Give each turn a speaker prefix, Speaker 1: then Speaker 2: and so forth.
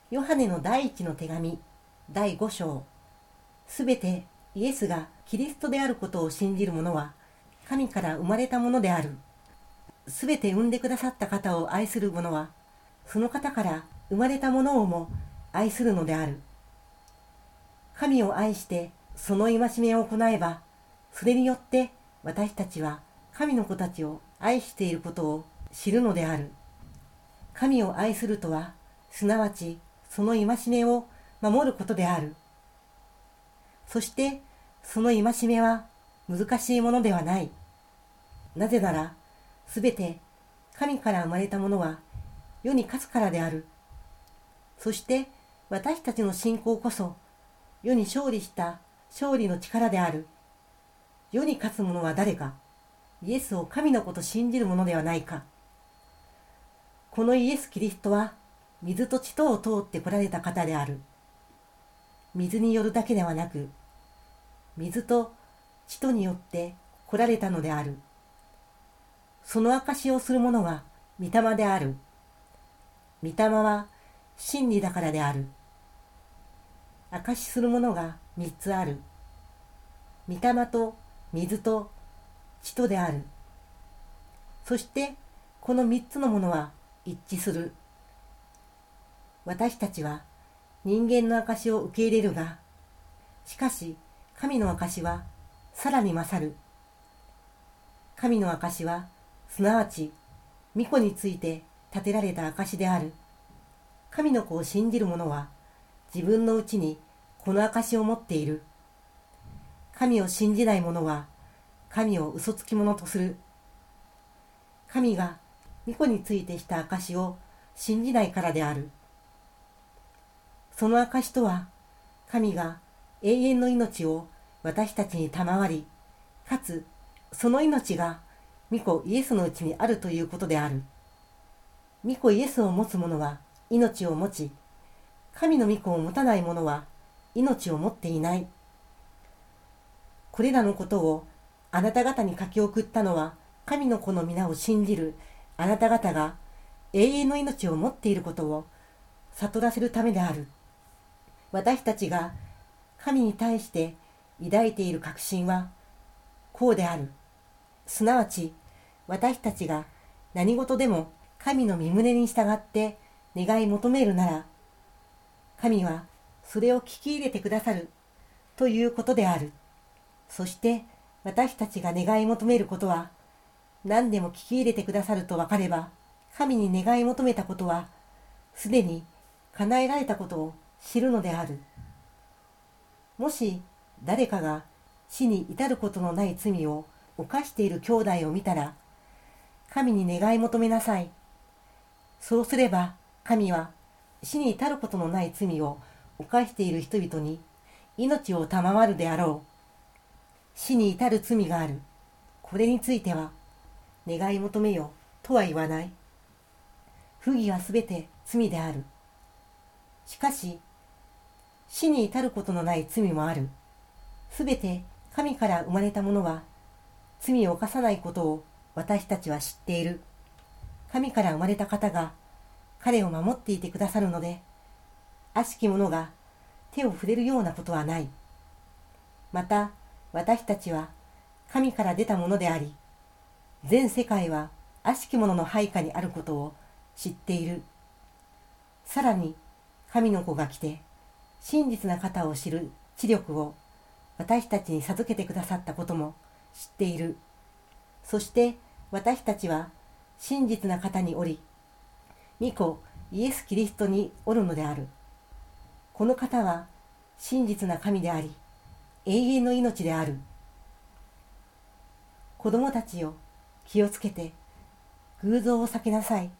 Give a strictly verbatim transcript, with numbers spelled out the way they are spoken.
Speaker 1: ヨハネの第一の手紙だいご章。すべてイエスがキリストであることを信じる者は神から生まれたものである。すべて産んでくださった方を愛する者はその方から生まれたものをも愛するのである。神を愛してその戒めを行えば、それによって私たちは神の子たちを愛していることを知るのである。神を愛するとは、すなわちその戒めを守ることである。そしてその戒めは難しいものではない。なぜなら、すべて神から生まれたものは世に勝つからである。そして私たちの信仰こそ世に勝利した勝利の力である。世に勝つ者は誰か？イエスを神の子と信じる者ではないか。このイエス・キリストは水と血とを通って来られた方である。水によるだけではなく、水と血とによって来られたのである。その証をする者は御霊である。御霊は真理だからである。証しする者が三つある。御霊と水と血とである。そしてこの三つのものは一致する。私たちは人間の証を受け入れるが、しかし神の証はさらに勝る。神の証はすなわち御子について立てられた証である。神の子を信じる者は自分のうちにこの証を持っている。神を信じない者は神を嘘つき者とする。神が御子についてした証を信じないからである。その証とは、神が永遠の命を私たちに賜り、かつその命が御子イエスのうちにあるということである。御子イエスを持つ者は命を持ち、神の御子を持たない者は命を持っていない。これらのことをあなた方に書き送ったのは、神の子の皆を信じるあなた方が永遠の命を持っていることを悟らせるためである。私たちが神に対して抱いている確信はこうである。すなわち私たちが何事でも神の御胸に従って願い求めるなら、神はそれを聞き入れてくださるということである。そして私たちが願い求めることは何でも聞き入れてくださると分かれば、神に願い求めたことはすでに叶えられたことを知るのである。もし誰かが死に至ることのない罪を犯している兄弟を見たら、神に願い求めなさい。そうすれば神は死に至ることのない罪を犯している人々に命を賜るであろう。死に至る罪がある。これについては願い求めよとは言わない。不義はすべて罪である。しかし死に至ることのない罪もある。すべて神から生まれたものは罪を犯さないことを私たちは知っている。神から生まれた方が彼を守っていてくださるので、悪しき者が手を触れるようなことはない。また私たちは神から出たものであり、全世界は悪しき者の配下にあることを知っている。さらに神の子が来て真実な方を知る知力を私たちに授けてくださったことも知っている。そして私たちは真実な方におり、御子イエス・キリストにおるのである。この方は真実な神であり、永遠の命である。子供たちよ、気をつけて偶像を避けなさい。